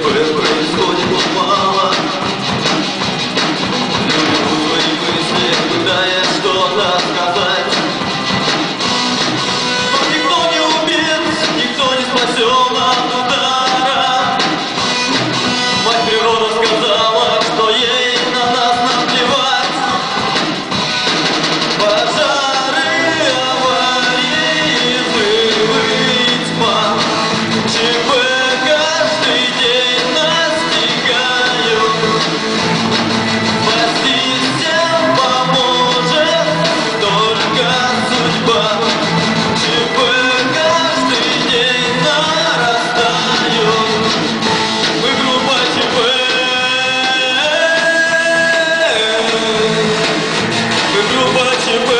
такое происходит мало. Люблю свои мысли, пытаясь что-то сказать. Но никто не убит, никто не спасен от удара. Мать природа сказала, что ей на нас наплевать. Пожары, аварии, взрывы, тьма, ЧП каждый день настигают. Спасти всем поможет только судьба. ЧП каждый день нарастают. Мы группа ЧП. Мы группа ЧП.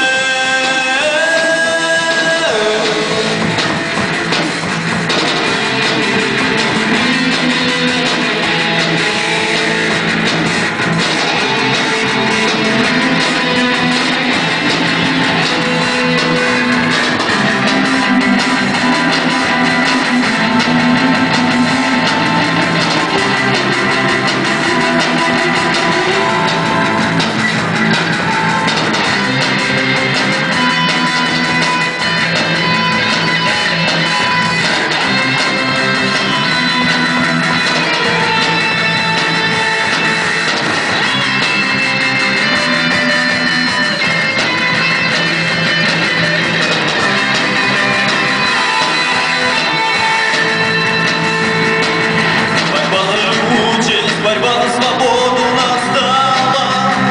Борьба за свободу настала.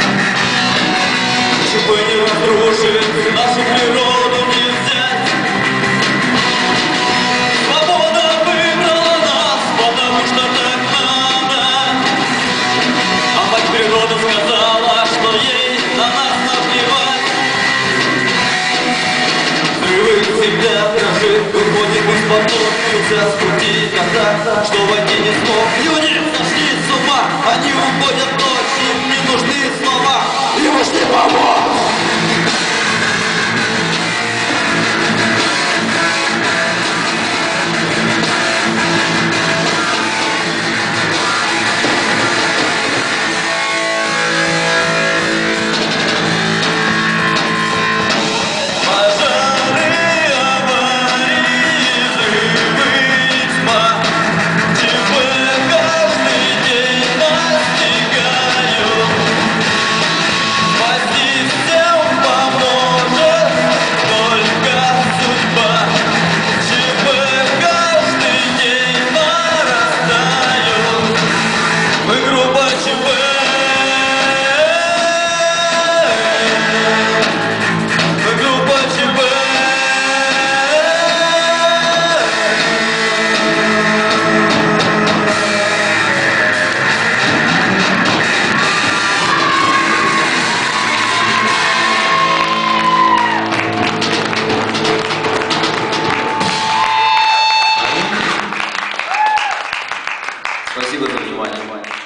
ЧП не разрушит, нашу природу не взять. Свобода выбрала нас, потому что так надо. А мать природа сказала, что ей на нас наплевать. Взрывы всегда дрожит, выходит из-под ног. Нельзя скрутить контакт, что войти не смог. Люди сошли с ума, они уходят в ночь, им не нужны слова, им нужны помочь. Спасибо за внимание.